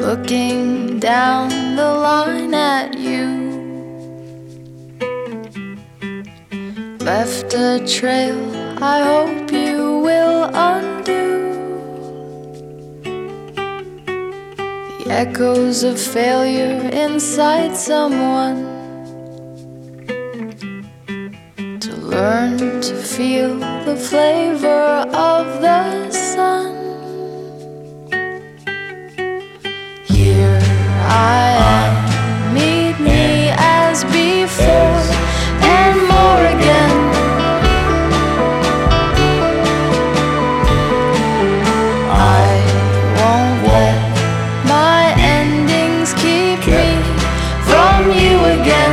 looking down the line at you. Left a trail I hope you will undo. The echoes of failure inside someone, to learn to feel the flavor of the sun. Here I am, meet me as before and more again. I won't let my endings keep me from you again.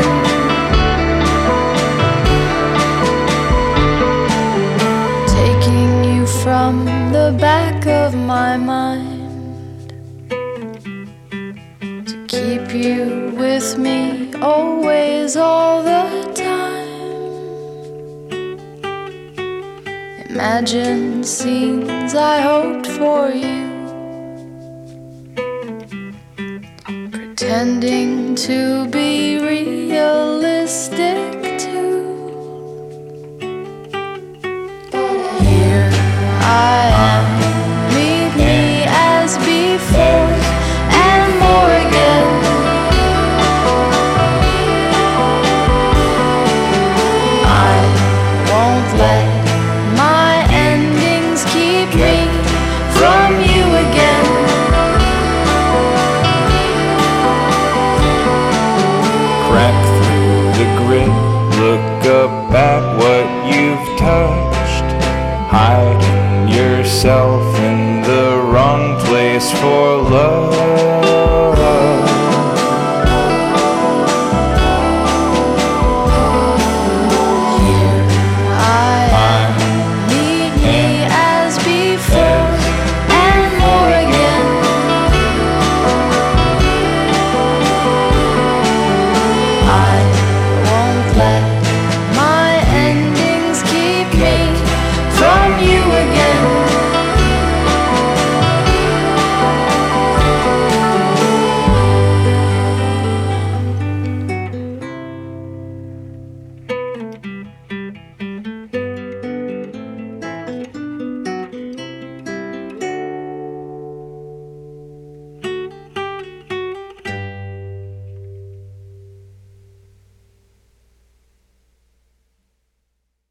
Taking you from the back of my mind, to keep you with me always, all the time. Imagine scenes I hoped for you, pretending to be realistic too. Here I am, meet me as before and more again. I won't let my endings keep me from you again. Crack through the grit, look up at what you've touched. Hiding yourself in the wrong place for love.